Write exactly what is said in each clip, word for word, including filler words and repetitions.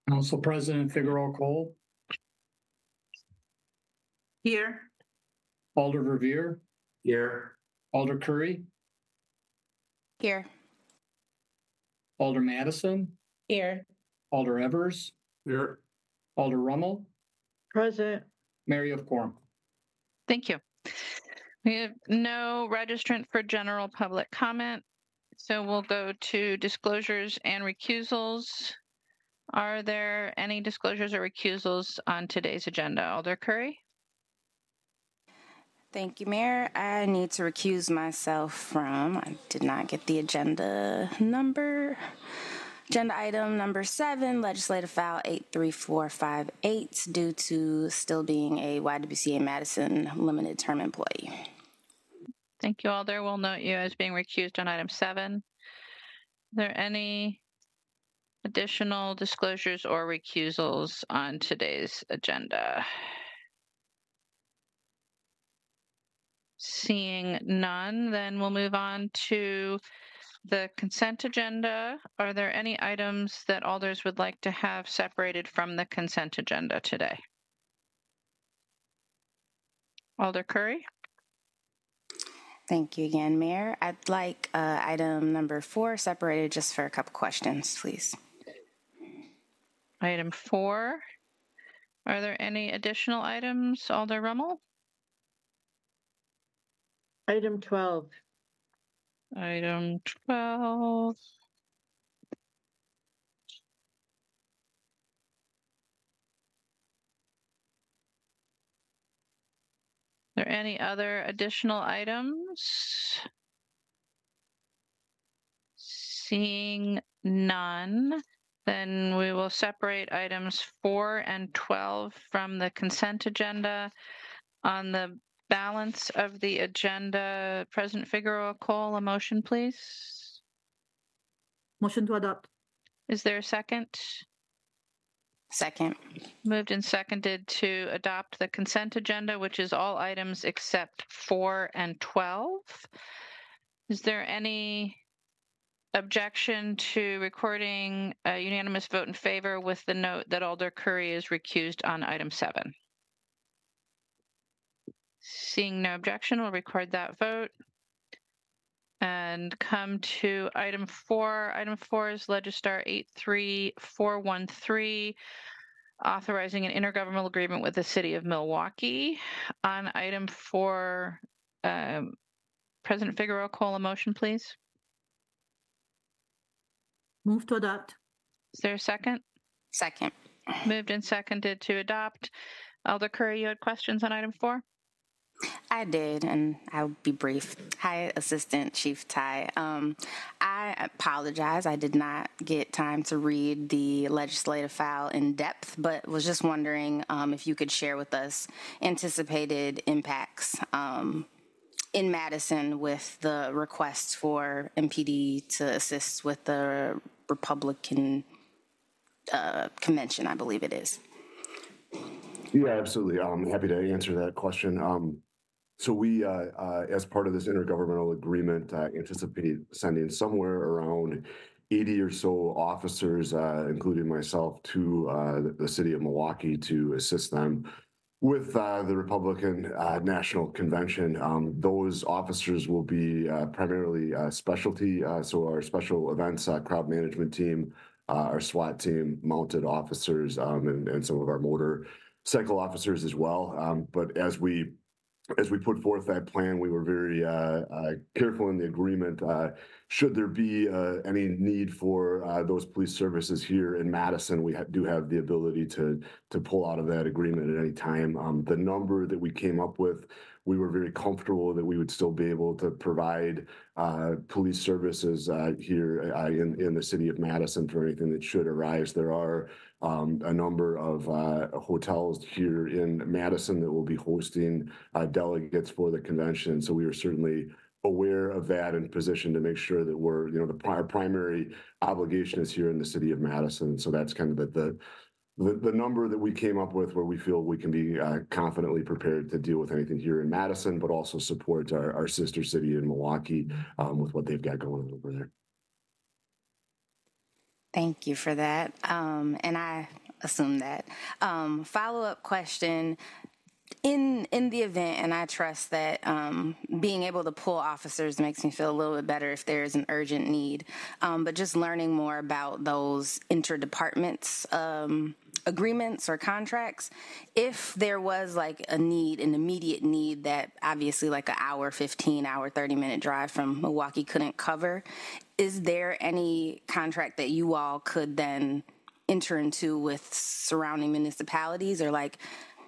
Council President Figueroa Cole. Here. Alder Verveer. Here. Alder Curry. Here. Alder Madison. Here. Alder Evers. Here. Alder Rummel. Present. Mary of Quorum. Thank you. We have no registrant for general public comment, so we'll go to disclosures and recusals. Are there any disclosures or recusals on today's agenda? Alder Curry? Thank you, Mayor. I need to recuse myself from, I did not get the agenda number. Agenda item number seven, legislative file eight three four five eight, due to still being a Y W C A Madison limited term employee. Thank you, Alder. We'll note you as being recused on item seven. Are there any additional disclosures or recusals on today's agenda? Seeing none, then we'll move on to the consent agenda. Are there any items that alders would like to have separated from the consent agenda today? Alder Curry? Thank you again, Mayor. I'd like uh, item number four separated just for a couple questions, please. Item four. Are there any additional items, Alder Rummel? Item twelve. Item twelve. Are there any other additional items? Seeing none, then we will separate items four and twelve from the consent agenda. On the balance of the agenda, President Figueroa Cole, a motion, please. Motion to adopt. Is there a second? Second. Moved and seconded to adopt the consent agenda, which is all items except four and twelve. Is there any objection to recording a unanimous vote in favor with the note that Alder Curry is recused on item seven? Seeing no objection, we'll record that vote and come to item four. Item four is Legistar eight three four one three, authorizing an intergovernmental agreement with the City of Milwaukee. On item four, um, President Figueroa Cole, a motion, please. Move to adopt. Is there a second? Second. Moved and seconded to adopt. Alder Curry, you had questions on item four? I did, and I'll be brief. Hi, Assistant Chief Ty. Um, I apologize. I did not get time to read the legislative file in depth, but was just wondering um, if you could share with us anticipated impacts um, in Madison with the requests for M P D to assist with the Republican uh, convention, I believe it is. Yeah, absolutely. I'm happy to answer that question. Um, so we, uh, uh, as part of this intergovernmental agreement, uh, anticipate sending somewhere around eighty or so officers, uh, including myself, to uh, the, the city of Milwaukee to assist them with uh, the Republican uh, National Convention. Um, those officers will be uh, primarily uh, specialty, uh, so our special events uh, crowd management team, uh, our SWAT team, mounted officers, um, and, and some of our motor cycle officers as well. Um, but as we as we put forth that plan, we were very uh, uh, careful in the agreement. Uh, should there be uh, any need for uh, those police services here in Madison, we ha- do have the ability to to pull out of that agreement at any time. Um, the number that we came up with, we were very comfortable that we would still be able to provide uh, police services uh, here uh, in, in the city of Madison for anything that should arise. There are um, a number of uh, hotels here in Madison that will be hosting uh, delegates for the convention. So we are certainly aware of that and positioned to make sure that we're, you know, the our primary obligation is here in the city of Madison. So that's kind of the, the The, the number that we came up with where we feel we can be uh, confidently prepared to deal with anything here in Madison, but also support our, our sister city in Milwaukee um, with what they've got going on over there. Thank you for that. Um, and I assume that. Um, follow-up question. In in the event, and I trust that um, being able to pull officers makes me feel a little bit better if there is an urgent need. Um, but just learning more about those interdepartments um, agreements or contracts, if there was like a need, an immediate need that obviously like an hour, fifteen hour, thirty minute drive from Milwaukee couldn't cover, is there any contract that you all could then enter into with surrounding municipalities or like,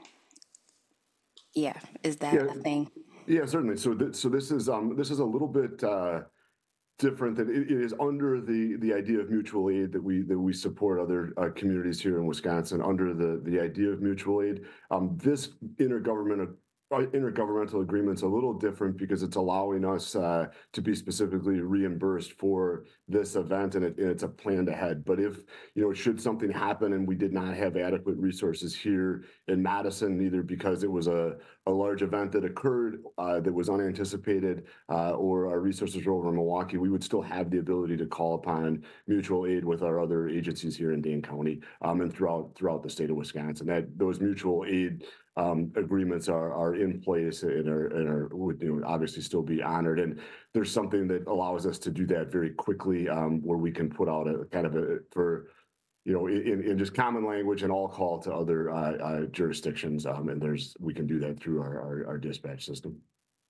yeah, is that Yeah. a thing? Yeah, certainly. So, th- so this is um, this is a little bit uh, different. Than it, it is under the the idea of mutual aid that we that we support other uh, communities here in Wisconsin under the the idea of mutual aid. Um, this intergovernmental uh, intergovernmental agreement's a little different because it's allowing us uh, to be specifically reimbursed for this event, and, it, and it's a planned ahead. But if you know, should something happen and we did not have adequate resources here in Madison, either because it was a a large event that occurred uh, that was unanticipated, uh, or our resources were over in Milwaukee, we would still have the ability to call upon mutual aid with our other agencies here in Dane County um, and throughout throughout the state of Wisconsin. That those mutual aid um, agreements are are in place and are and are would you know, obviously still be honored. And there's something that allows us to do that very quickly, um, where we can put out a kind of a for. you know, in, in just common language and all call to other uh, uh, jurisdictions. Um, and there's, we can do that through our, our, our dispatch system.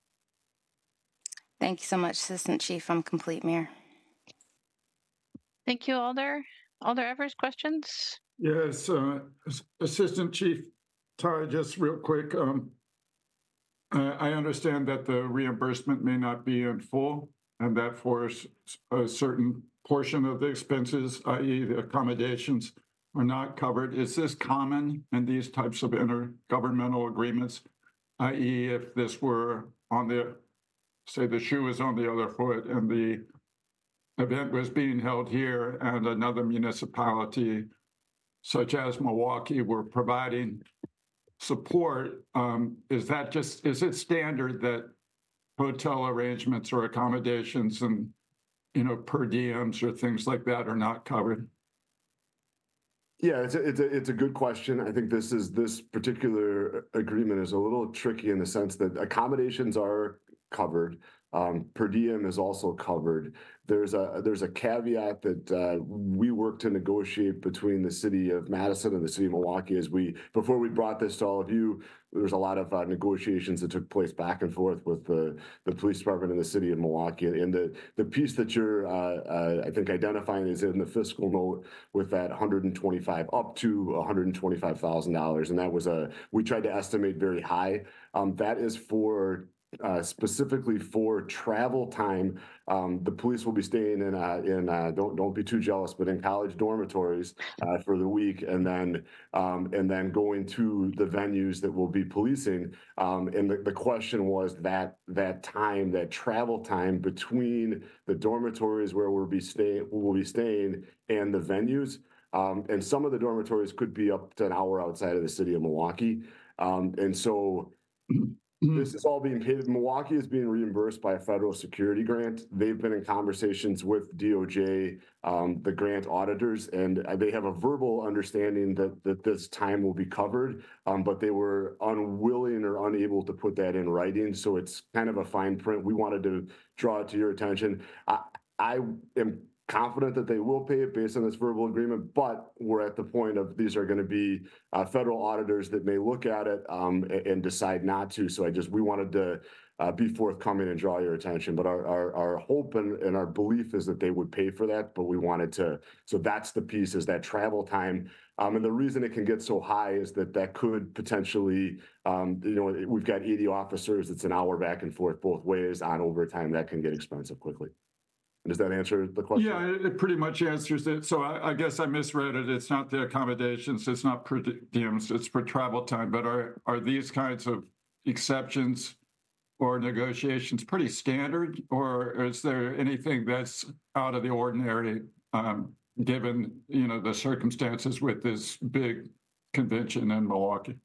Thank you so much, Assistant Chief. I'm complete, Mayor. Thank you, Alder. Alder Evers, questions? Yes, uh, Assistant Chief Ty, just real quick. Um, I understand that the reimbursement may not be in full and that for a certain portion of the expenses, that is the accommodations, are not covered. Is this common in these types of intergovernmental agreements? that is if this were on the, say the shoe is on the other foot and the event was being held here and another municipality such as Milwaukee were providing support, um, is that just, is it standard that hotel arrangements or accommodations and you know, per diems or things like that are not covered? Yeah, it's a, it's a, it's a good question. I think this is, this particular agreement is a little tricky in the sense that accommodations are covered. Um, per diem is also covered. There's a there's a caveat that uh, we worked to negotiate between the city of Madison and the city of Milwaukee as we, before we brought this to all of you, there's a lot of uh, negotiations that took place back and forth with the, the police department and the city of Milwaukee. And the, the piece that you're, uh, uh, I think, identifying is in the fiscal note with that one hundred twenty-five, up to one hundred twenty-five thousand dollars. And that was a, we tried to estimate very high. Um, that is for Uh, specifically for travel time. Um, the police will be staying in, uh, in uh, don't don't be too jealous, but in college dormitories uh, for the week, and then um, and then going to the venues that will be policing. Um, and the, the question was that that time, that travel time between the dormitories where we'll be staying, we'll be staying, and the venues. Um, and some of the dormitories could be up to an hour outside of the city of Milwaukee. Um, and so. This is all being paid. Milwaukee is being reimbursed by a federal security grant. They've been in conversations with D O J, um, the grant auditors, and they have a verbal understanding that, that this time will be covered, um, but they were unwilling or unable to put that in writing. So it's kind of a fine print. We wanted to draw it to your attention. I, I am confident that they will pay it based on this verbal agreement, but we're at the point of these are going to be uh, federal auditors that may look at it um, and, and decide not to. So I just, we wanted to uh, be forthcoming and draw your attention, but our, our, our hope and, and our belief is that they would pay for that, but we wanted to, so that's the piece, is that travel time. Um, and the reason it can get so high is that that could potentially, um, you know, we've got eighty officers, it's an hour back and forth both ways on overtime, that can get expensive quickly. Does that answer the question? Yeah, it, it pretty much answers it. So I, I guess I misread it. It's not the accommodations, it's not per diems, it's for travel time. But are are these kinds of exceptions or negotiations pretty standard, or is there anything that's out of the ordinary, um, given you know the circumstances with this big convention in Milwaukee?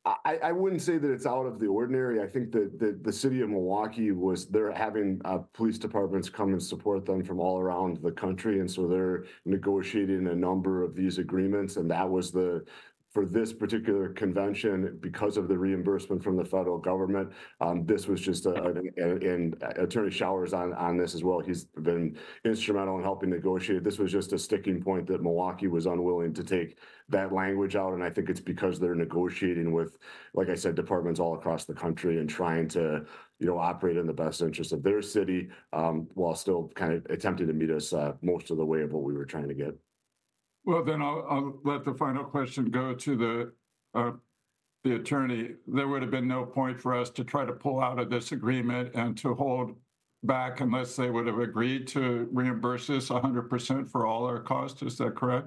I, I wouldn't say that it's out of the ordinary. I think that the, the city of Milwaukee was, they're having uh, police departments come and support them from all around the country. And so they're negotiating a number of these agreements. And that was the, for this particular convention, because of the reimbursement from the federal government, um, this was just a, a- and Attorney Showers on, on this as well. He's been instrumental in helping negotiate. This was just a sticking point that Milwaukee was unwilling to take that language out. And I think it's because they're negotiating with, like I said, departments all across the country and trying to, you know, operate in the best interest of their city, um, while still kind of attempting to meet us uh, most of the way of what we were trying to get. Well, then I'll, I'll let the final question go to the, uh, the attorney. There would have been no point for us to try to pull out of this agreement and to hold back unless they would have agreed to reimburse us one hundred percent for all our costs. Is that correct?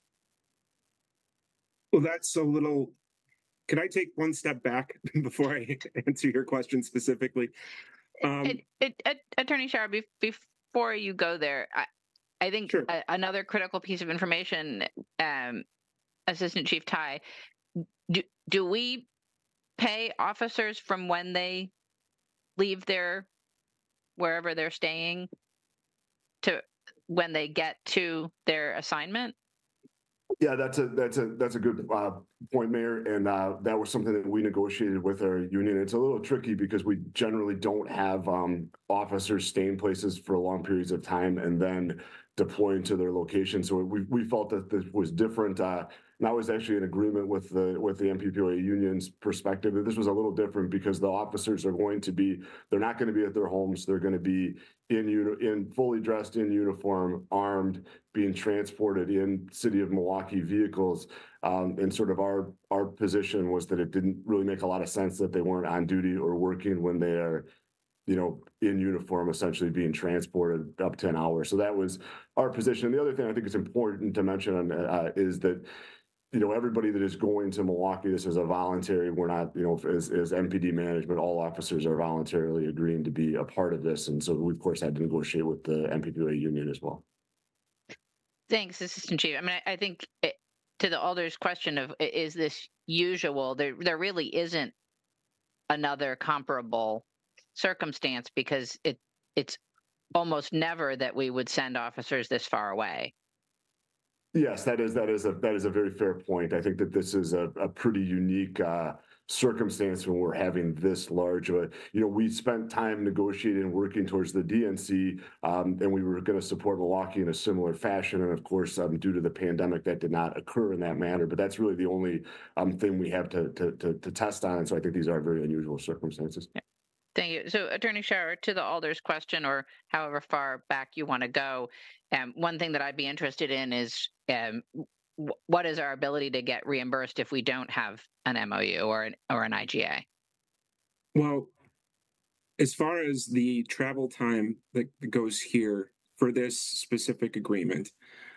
Well, that's a little, can I take one step back before I answer your question specifically? Um, It, it, it, Attorney Shower, be, before you go there, I, I think Sure. a, another critical piece of information, um, Assistant Chief Ty, do, do we pay officers from when they leave their, wherever they're staying, to when they get to their assignment? Yeah, that's a that's a that's a good uh, point, Mayor, and uh, that was something that we negotiated with our union. It's a little tricky because we generally don't have um, officers staying places for long periods of time and then deploying to their location. So we we felt that this was different. Uh, and I was actually in agreement with the with the M P P O A union's perspective that this was a little different because the officers are going to be, they're not going to be at their homes. They're going to be in uni- in fully dressed in uniform, armed, being transported in city of Milwaukee vehicles. Um, and sort of our our position was that it didn't really make a lot of sense that they weren't on duty or working when they are, you know, in uniform, essentially being transported up to an hour. So that was our position. The other thing I think is important to mention uh, is that, you know, everybody that is going to Milwaukee, this is a voluntary, we're not, you know, as, as M P D management, all officers are voluntarily agreeing to be a part of this. And so we, of course, had to negotiate with the M P P O A union as well. Thanks, Assistant Chief. I mean, I, I think it, to the Alder's question of i- is this usual, there there really isn't another comparable circumstance because it it's almost never that we would send officers this far away. Yes, that is that is a that is a very fair point. I think that this is a, a pretty unique uh, circumstance when we're having this large of a, you know, we spent time negotiating and working towards the D N C, um, and we were going to support Milwaukee in a similar fashion. And of course, um, due to the pandemic, that did not occur in that manner. But that's really the only um, thing we have to, to to to test on. And so I think these are very unusual circumstances. Yeah. Thank you. So, Attorney Shower, to the Alder's question, or however far back you want to go, um, one thing that I'd be interested in is um, w- what is our ability to get reimbursed if we don't have an M O U or an, or an I G A? Well, as far as the travel time that goes here for this specific agreement,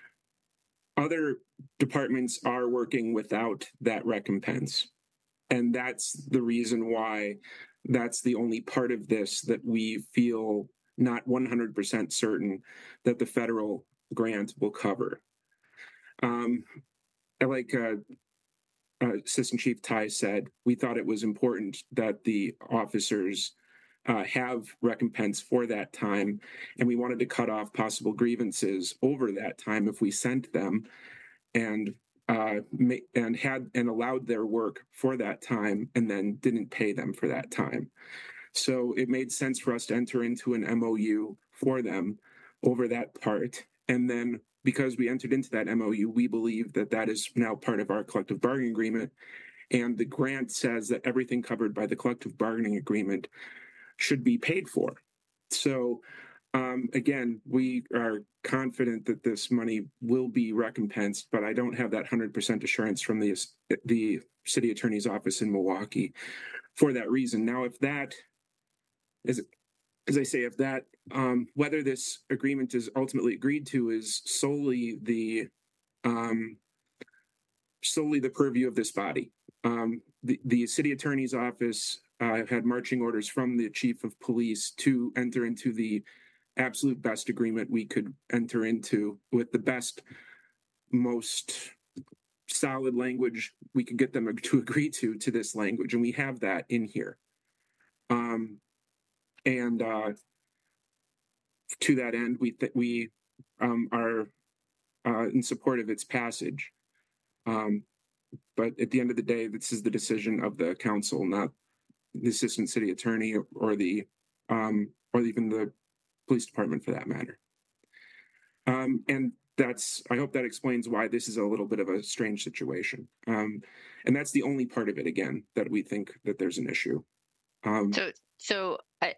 other departments are working without that recompense. And that's the reason why that's the only part of this that we feel not one hundred percent certain that the federal grant will cover. Um, like uh, uh, Assistant Chief Ty said, we thought it was important that the officers uh, have recompense for that time, and we wanted to cut off possible grievances over that time if we sent them and uh, ma- and had and allowed their work for that time and then didn't pay them for that time. So it made sense for us to enter into an M O U for them over that part. And then because we entered into that M O U, we believe that that is now part of our collective bargaining agreement. And the grant says that everything covered by the collective bargaining agreement should be paid for. So um, again, we are confident that this money will be recompensed, but I don't have that one hundred percent assurance from the, the city attorney's office in Milwaukee for that reason. Now, if that is, as I say, if that, um, whether this agreement is ultimately agreed to is solely the, um, solely the purview of this body. Um, the, the city attorney's office uh, had marching orders from the chief of police to enter into the absolute best agreement we could enter into with the best, most solid language we could get them to agree to to this language, and we have that in here. Um, and uh, to that end, we th- we um, are uh, in support of its passage. Um, but at the end of the day, this is the decision of the council, not the assistant city attorney or, or the um, or even the police department, for that matter. Um, and that's, I hope that explains why this is a little bit of a strange situation. Um, and that's the only part of it, again, that we think that there's an issue. Um, So, so I,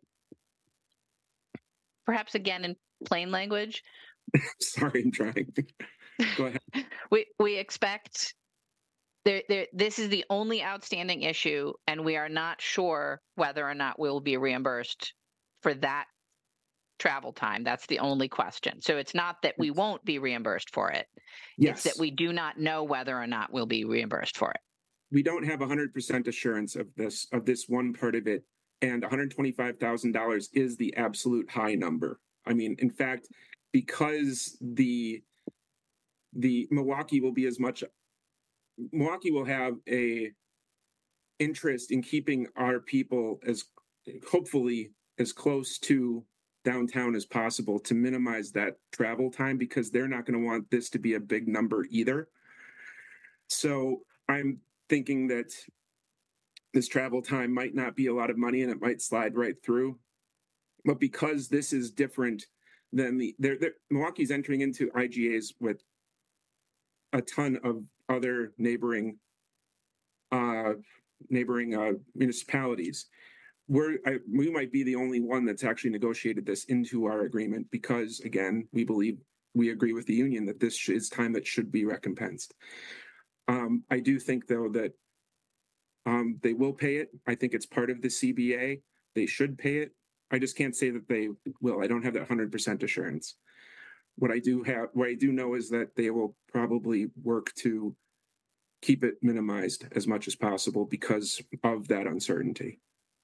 perhaps again in plain language, sorry, I'm trying. Go ahead. we we expect there, there. This is the only outstanding issue, and we are not sure whether or not we'll be reimbursed for that travel time. That's the only question. So it's not that we won't be reimbursed for it. Yes. It's that we do not know whether or not we'll be reimbursed for it. We don't have one hundred percent assurance of this of this one part of it, and one hundred twenty-five thousand dollars is the absolute high number. I mean, in fact, because the the Milwaukee will be as much Milwaukee will have a interest in keeping our people as hopefully as close to downtown as possible to minimize that travel time, because they're not going to want this to be a big number either. So I'm thinking that this travel time might not be a lot of money and it might slide right through. But because this is different than the, they're, they're, Milwaukee's entering into I G As with a ton of other neighboring uh, neighboring uh, municipalities. We're, I, we might be the only one that's actually negotiated this into our agreement because, again, we believe, we agree with the union that this is time that should be recompensed. Um, I do think, though, that um, they will pay it. I think it's part of the C B A. They should pay it. I just can't say that they will. I don't have that one hundred percent assurance. What I do have, what I do know is that they will probably work to keep it minimized as much as possible because of that uncertainty.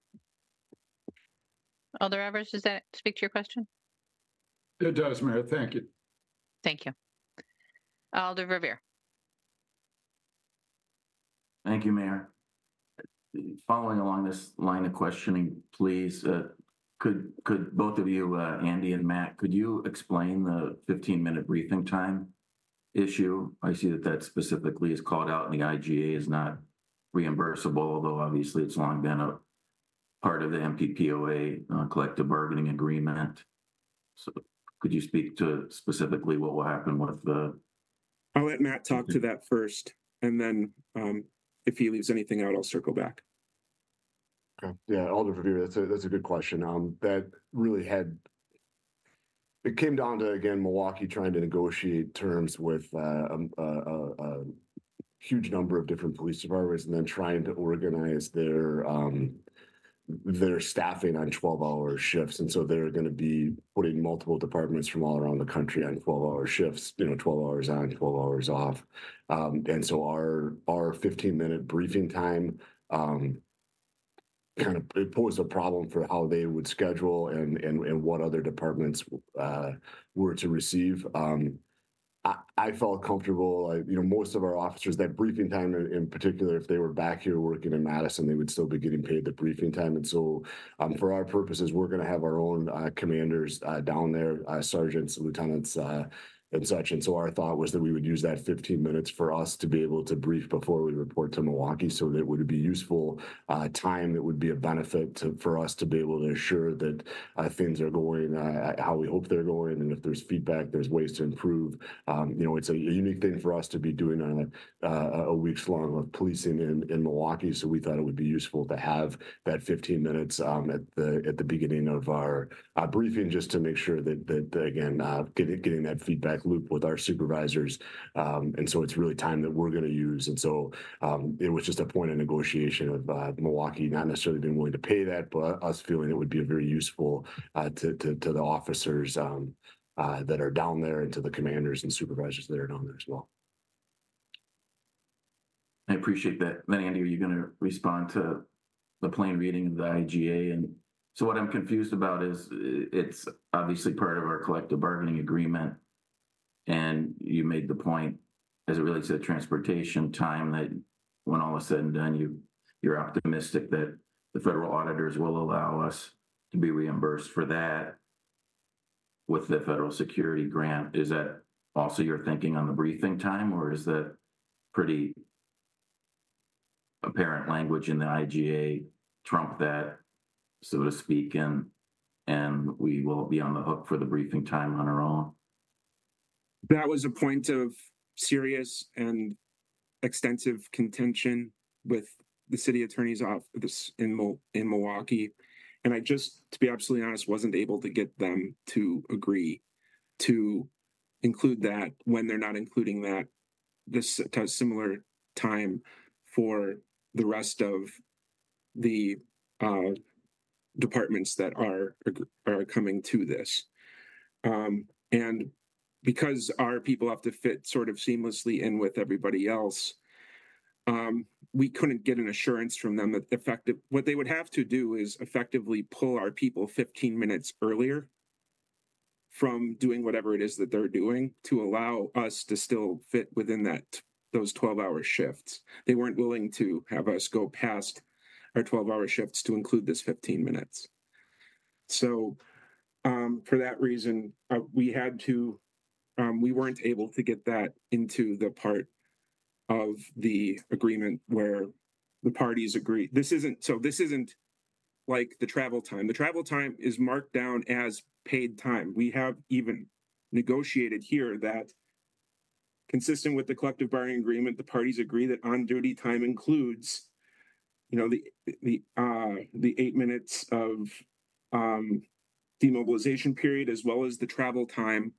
Alder Evers, does that speak to your question? It does, Mayor. Thank you. Thank you. Alder Verveer. Thank you, Mayor. Following along this line of questioning, please, uh, could could both of you, uh, Andy and Matt, could you explain the fifteen minute briefing time issue? I see that that specifically is called out in the I G A is not reimbursable, although obviously it's long been a part of the M P P O A uh, collective bargaining agreement. So could you speak to specifically what will happen with the... I'll let Matt talk to that first, and then um, if he leaves anything out, I'll circle back. Okay. Yeah, Alder Verveer, that's a that's a good question. Um, that really had it came down to, again, Milwaukee trying to negotiate terms with uh, a, a, a huge number of different police departments, and then trying to organize their um, their staffing on twelve hour shifts. And so they're going to be putting multiple departments from all around the country on twelve hour shifts, you know, twelve hours on, twelve hours off. Um, and so our our fifteen minute briefing time um, kind of it posed a problem for how they would schedule and and, and what other departments uh, were to receive. Um, I, I felt comfortable, I, you know, most of our officers, that briefing time in, in particular, if they were back here working in Madison, they would still be getting paid the briefing time. And so um, for our purposes, we're going to have our own uh, commanders uh, down there, uh, sergeants, lieutenants, uh, and such. And so our thought was that we would use that fifteen minutes for us to be able to brief before we report to Milwaukee, so that it would be useful uh, time that would be a benefit to, for us to be able to assure that uh, things are going uh, how we hope they're going. And if there's feedback, there's ways to improve. Um, you know, it's a, a unique thing for us to be doing on a, uh, a week's long of policing in, in Milwaukee. So we thought it would be useful to have that fifteen minutes um, at the at the beginning of our uh, briefing, just to make sure that, that again, uh, getting, getting that feedback loop with our supervisors. Um, and so it's really time that we're going to use. And so um, it was just a point of negotiation of uh, Milwaukee not necessarily being willing to pay that, but us feeling it would be very useful uh, to, to, to the officers um, uh, that are down there, and to the commanders and supervisors that are down there as well. I appreciate that. Then, Andy, are you going to respond to the plain reading of the I G A? And so what I'm confused about is it's obviously part of our collective bargaining agreement. And you made the point as it relates to the transportation time, that when all is said and done, you, you're optimistic that the federal auditors will allow us to be reimbursed for that with the federal security grant. Is that also your thinking on the briefing time, or is that pretty apparent language in the I G A trump that, so to speak, and and we will be on the hook for the briefing time on our own? That was a point of serious and extensive contention with the city attorney's office in Mo- in Milwaukee. And I just, to be absolutely honest, wasn't able to get them to agree to include that when they're not including that this to a similar time for the rest of the uh, departments that are are coming to this. Um, and because our people have to fit sort of seamlessly in with everybody else, um, we couldn't get an assurance from them that effective, what they would have to do is effectively pull our people fifteen minutes earlier from doing whatever it is that they're doing to allow us to still fit within that, those twelve hour shifts. They weren't willing to have us go past our twelve hour shifts to include this fifteen minutes. So um, for that reason, uh, we had to, um, we weren't able to get that into the part of the agreement where the parties agree. This isn't, so this isn't like the travel time. The travel time is marked down as paid time. We have even negotiated here that, consistent with the collective bargaining agreement, the parties agree that on-duty time includes, you know, the the uh, the eight minutes of um, demobilization period, as well as the travel time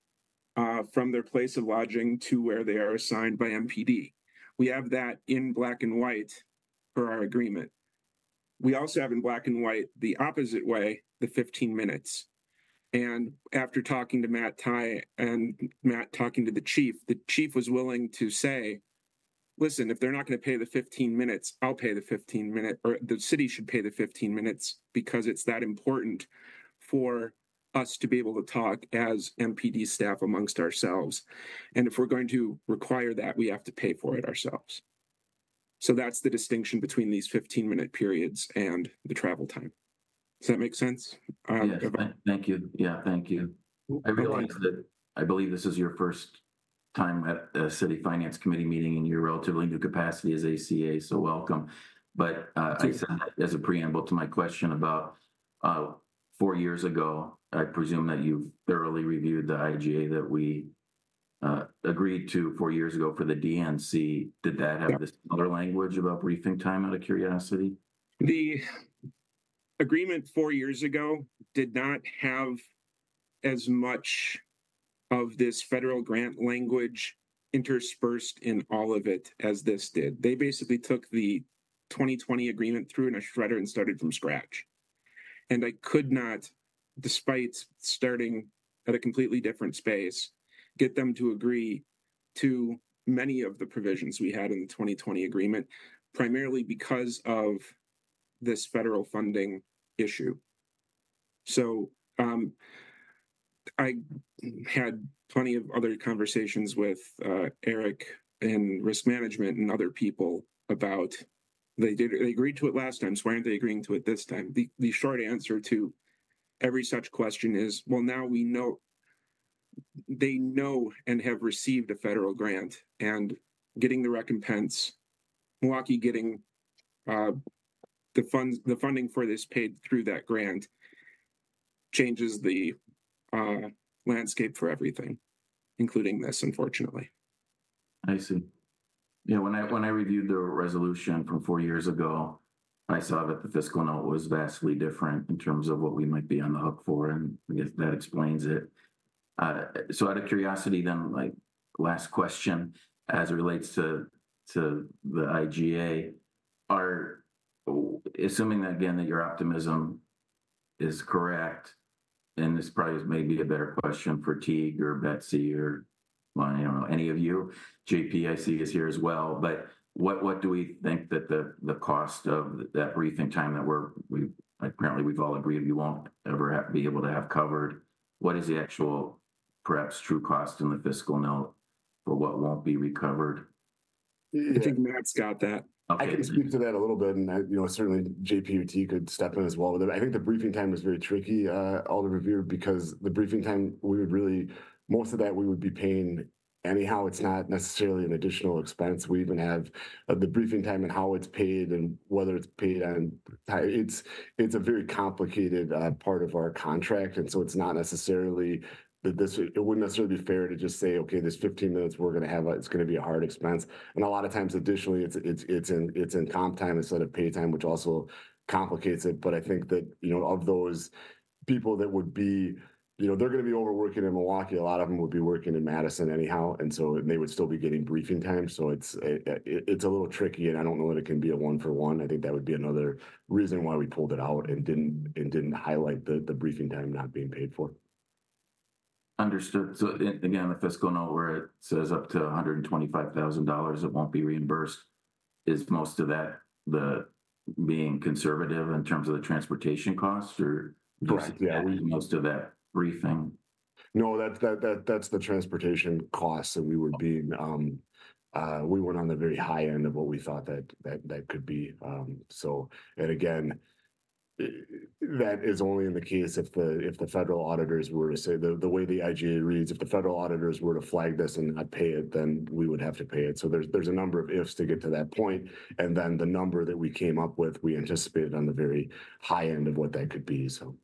uh, from their place of lodging to where they are assigned by M P D. We have that in black and white for our agreement. We also have in black and white the opposite way, the fifteen minutes. And after talking to Matt Ty and Matt talking to the chief, the chief was willing to say, listen, if they're not going to pay the fifteen minutes, I'll pay the fifteen minute, or the city should pay the fifteen minutes, because it's that important for us to be able to talk as M P D staff amongst ourselves. And if we're going to require that, we have to pay for it ourselves. So that's the distinction between these fifteen minute periods and the travel time. Does that make sense? Um, Yes, th- thank you. Yeah, thank you. I realize that I believe this is your first time at a city finance committee meeting in your relatively new capacity as A C A, so welcome. But uh, I said that as a preamble to my question about uh, four years ago. I presume that you've thoroughly reviewed the I G A that we uh, agreed to four years ago for the D N C. Did that have this other language about briefing time, out of curiosity? The agreement four years ago did not have as much of this federal grant language interspersed in all of it as this did. They basically took the twenty twenty agreement through in a shredder and started from scratch. And I could not, despite starting at a completely different space, get them to agree to many of the provisions we had in the twenty twenty agreement, primarily because of this federal funding issue. So um, I had plenty of other conversations with uh, Eric in risk management and other people about, they did they agreed to it last time, so why aren't they agreeing to it this time? The the short answer to every such question is, well, now we know, they know and have received a federal grant, and getting the recompense, Milwaukee getting uh, the funds, the funding for this paid through that grant, changes the uh, landscape for everything, including this, unfortunately. I see. Yeah, when I when I reviewed the resolution from four years ago, I saw that the fiscal note was vastly different in terms of what we might be on the hook for, and I guess that explains it. Uh, so, out of curiosity, then, like, last question as it relates to to the I G A, are, assuming that again that your optimism is correct, and this probably may be a better question for Teague or Betsy or, well, I don't know, any of you. J P, I see, is here as well. But what what do we think that the the cost of that briefing time that we're we apparently we've all agreed we won't ever have, be able to have covered? What is the actual, perhaps, true cost in the fiscal note for what won't be recovered? I Yeah, think Matt's got that. I Okay, can speak to that a little bit, and I, you know, certainly J P U T could step in as well. But I think the briefing time is very tricky, uh, Alder Revere, because the briefing time, we would really, most of that we would be paying anyhow. It's not necessarily an additional expense. We even have uh, the briefing time and how it's paid and whether it's paid on time. It's, it's a very complicated uh, part of our contract. And so it's not necessarily that this, it wouldn't necessarily be fair to just say, okay, this fifteen minutes, we're going to have, a, it's going to be a hard expense. And a lot of times additionally, it's, it's, it's in, it's in comp time instead of pay time, which also complicates it. But I think that, you know, of those people that would be, you know, they're going to be overworking in Milwaukee. A lot of them would be working in Madison anyhow. And so they would still be getting briefing time. So it's, it, it, it's a little tricky, and I don't know that it can be a one for one. I think that would be another reason why we pulled it out and didn't, and didn't highlight the, the briefing time not being paid for. understood. So a- again, the fiscal note where it says up to one hundred twenty-five thousand dollars, it won't be reimbursed. Is most of that the being conservative in terms of the transportation costs, or do you Correct, see yeah, that we- as most of that briefing? No, that, that, that, that's the transportation costs, and we were being, um, uh, we went on the very high end of what we thought that, that, that could be. Um, so, and again, i- that is only in the case if the, if the federal auditors were to say, the, the way the I G A reads, if the federal auditors were to flag this and not pay it, then we would have to pay it. So there's, there's a number of ifs to get to that point. And then the number that we came up with, we anticipated on the very high end of what that could be, so.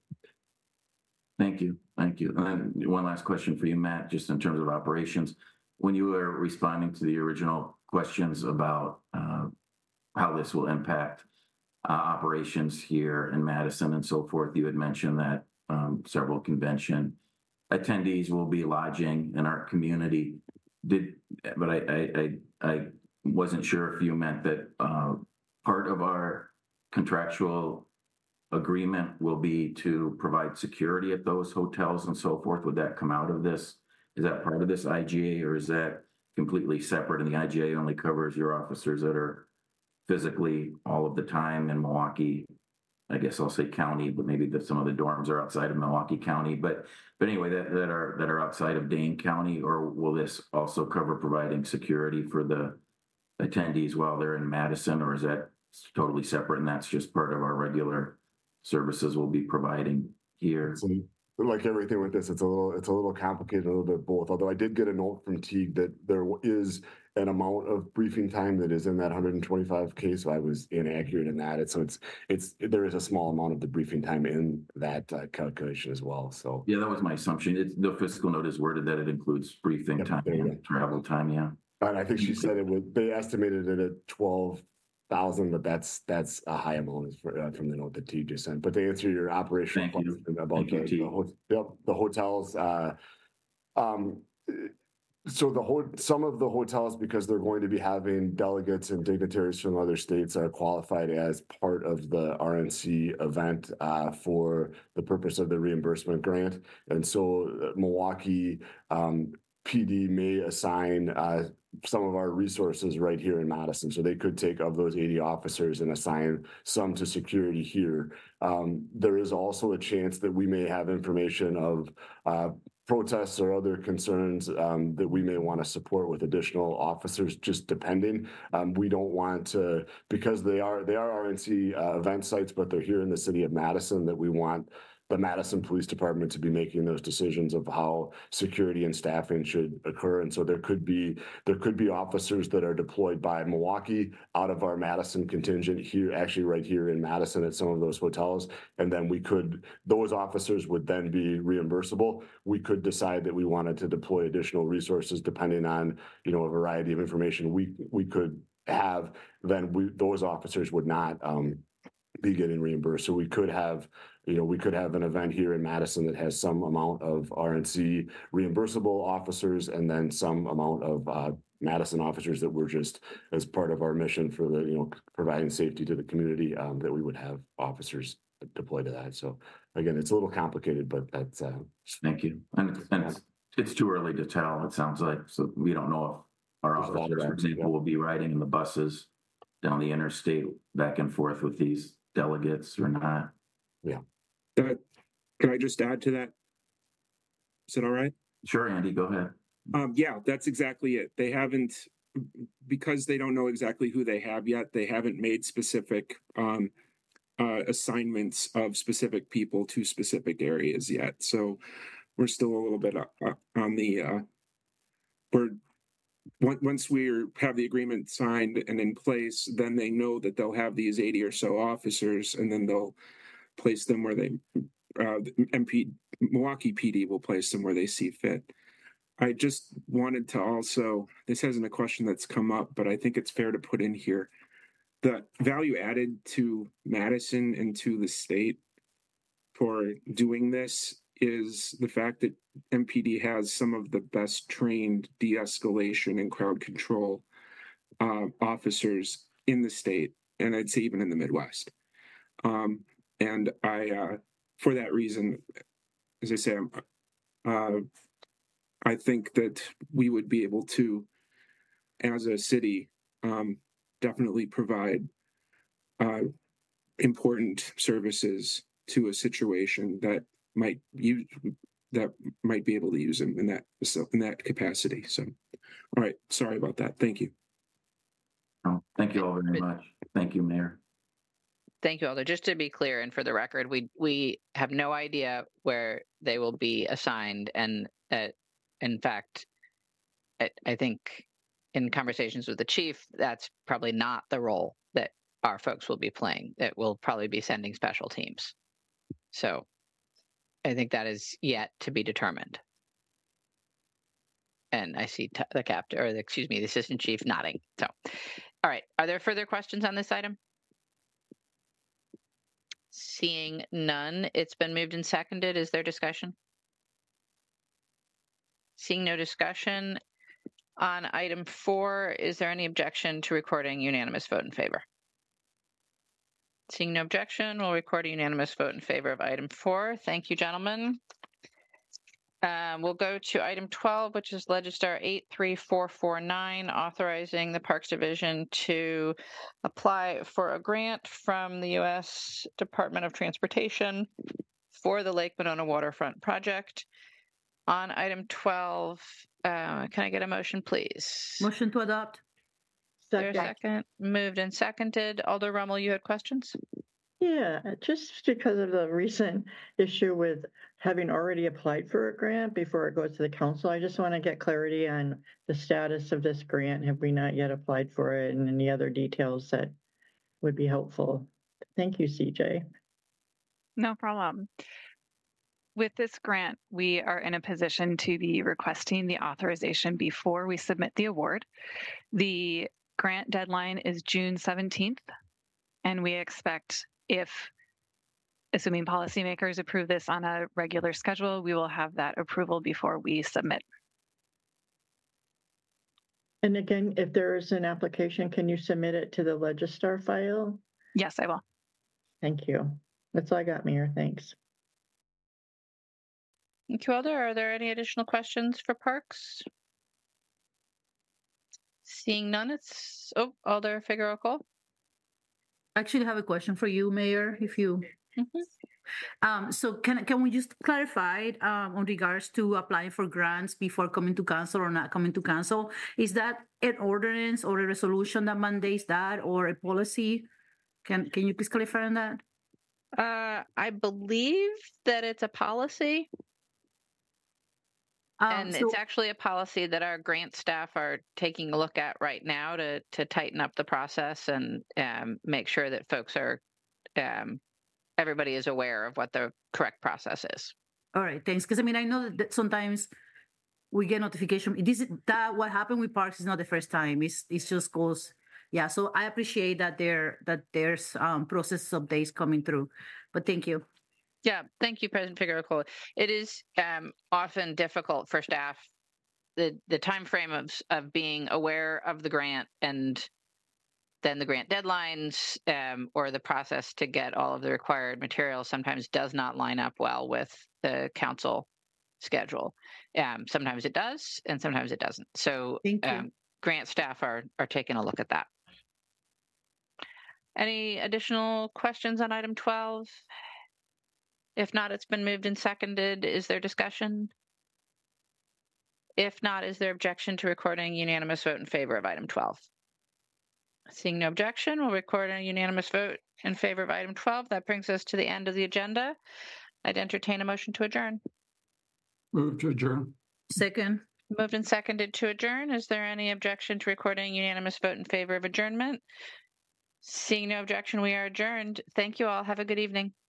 Thank you, thank you. And then one last question for you, Matt, just in terms of operations. When you were responding to the original questions about uh, how this will impact uh, operations here in Madison and so forth, you had mentioned that um, several convention attendees will be lodging in our community. Did, but I, I, I, I wasn't sure if you meant that uh, part of our contractual agreement will be to provide security at those hotels and so forth. Would that come out of this? Is that part of this I G A, or is that completely separate? And the I G A only covers your officers that are physically all of the time in Milwaukee, I guess I'll say county, but maybe that some of the dorms are outside of Milwaukee County. But but anyway, that, that are that are outside of Dane County, or will this also cover providing security for the attendees while they're in Madison, or is that totally separate and that's just part of our regular services we'll be providing here? So, like everything with this, it's a little, it's a little complicated, a little bit of both. Although I did get a note from Teague that there is an amount of briefing time that is in that one hundred twenty-five K. So I was inaccurate in that. It's, so it's, it's, there is a small amount of the briefing time in that uh, calculation as well. So Yeah, that was my assumption. It's, the fiscal note is worded that it includes briefing Yep, time there you and travel time, yeah. and I think she said it would, they estimated it at twelve thousand, but that's, that's a high amount for, uh, from the note that Teague just sent. But to answer your operational Thank you. question about Thank you, the, Teague. the, ho- yep, the hotels, uh, um, so the whole, some of the hotels, because they're going to be having delegates and dignitaries from other states, are qualified as part of the R N C event uh, for the purpose of the reimbursement grant. And so uh, Milwaukee um, P D may assign uh, some of our resources right here in Madison. So they could take of those eighty officers and assign some to security here. Um, there is also a chance that we may have information of uh, protests or other concerns um, that we may want to support with additional officers, just depending. Um, we don't want to, because they are they are R N C uh, event sites, but they're here in the city of Madison, that we want the Madison Police Department to be making those decisions of how security and staffing should occur. And so there could be there could be officers that are deployed by Milwaukee out of our Madison contingent here, actually right here in Madison at some of those hotels. And then we could, those officers would then be reimbursable. We could decide that we wanted to deploy additional resources depending on, you know, a variety of information we we could have, then we, those officers would not um, be getting reimbursed. So we could have, you know, we could have an event here in Madison that has some amount of R N C reimbursable officers and then some amount of uh, Madison officers that were just as part of our mission for the, you know, providing safety to the community, um, that we would have officers deployed to that. So again, it's a little complicated, but that's. Uh, Thank you. And, it's- and it's, it's too early to tell, it sounds like. So we don't know if our There's a lot of officers, for that, example, yeah. will be riding in the buses down the interstate back and forth with these delegates or not. That, can I just add to that? Is it all right? Sure, Andy, go ahead. Um, yeah, that's exactly it. They haven't, because they don't know exactly who they have yet, they haven't made specific um, uh, assignments of specific people to specific areas yet. So we're still a little bit uh, on the, uh, we're, once we have the agreement signed and in place, then they know that they'll have these eighty or so officers, and then they'll place them where they, uh, M P, Milwaukee P D will place them where they see fit. I just wanted to also, this isn't a question that's come up, but I think it's fair to put in here. The value added to Madison and to the state for doing this is the fact that M P D has some of the best trained de-escalation and crowd control uh, officers in the state, and I'd say even in the Midwest. Um, and I, uh, for that reason, as I say, I'm, uh, I think that we would be able to, as a city, um, definitely provide uh, important services to a situation that might use that might be able to use them in that in that capacity. So, all right, sorry about that. Thank you. Oh, thank you all very much. Thank you, Mayor. Thank you, Alder. Just to be clear and for the record, we we have no idea where they will be assigned, and uh, in fact, I, I think in conversations with the chief, that's probably not the role that our folks will be playing. That will probably be sending special teams. So I think that is yet to be determined. And I see t- the captain, or the, excuse me, the assistant chief nodding. So, all right. Are there further questions on this item? Seeing none, it's been moved and seconded. Is there discussion? Seeing no discussion on item four, is there any objection to recording unanimous vote in favor? Seeing no objection, we'll record a unanimous vote in favor of item four. Thank you, gentlemen. Um, we'll go to item twelve, which is Legistar eight three four four nine, authorizing the Parks Division to apply for a grant from the U S Department of Transportation for the Lake Monona Waterfront Project. On item twelve, uh, can I get a motion, please? Motion to adopt. Is there a second? Moved and seconded. Alder Rummel, you had questions? Yeah, just because of the recent issue with having already applied for a grant before it goes to the council, I just want to get clarity on the status of this grant. Have we not yet applied for it, and any other details that would be helpful? Thank you, C J. No problem. With this grant, we are in a position to be requesting the authorization before we submit the award. The grant deadline is June seventeenth, and we expect, if, assuming policymakers approve this on a regular schedule, we will have that approval before we submit. And again, if there is an application, can you submit it to the Legistar file? Yes, I will. Thank you. That's all I got, Mayor. Thanks. Thank you, Alder. Are there any additional questions for Parks? Seeing none, it's, oh, Alder Figueroa Cole. I actually have a question for you, Mayor, if you. Mm-hmm. Um, so can can we just clarify um, on regards to applying for grants before coming to council or not coming to council? Is that an ordinance or a resolution that mandates that, or a policy? Can Can you please clarify on that? Uh, I believe that it's a policy. Um, And so- it's actually a policy that our grant staff are taking a look at right now to to tighten up the process and um, make sure that folks are, um, everybody is aware of what the correct process is. All right, thanks. Because I mean, I know that, that sometimes we get notification. This is that what happened with Parks is not the first time. It's it's just goes. Yeah, so I appreciate that there that there's um, process updates coming through, but thank you. Yeah, thank you, President Figueroa Cole. It is um, often difficult for staff, the the time frame of of being aware of the grant and then the grant deadlines um, or the process to get all of the required materials sometimes does not line up well with the council schedule. Um, sometimes it does, and sometimes it doesn't. So Thank you. um, grant staff are are taking a look at that. Any additional questions on item twelve? If not, it's been moved and seconded. Is there discussion? If not, is there objection to recording unanimous vote in favor of item twelve? Seeing no objection, we'll record a unanimous vote in favor of item twelve. That brings us to the end of the agenda. I'd entertain a motion to adjourn. Move to adjourn. Second. Moved and seconded to adjourn. Is there any objection to recording unanimous vote in favor of adjournment? Seeing no objection, we are adjourned. Thank you all. Have a good evening.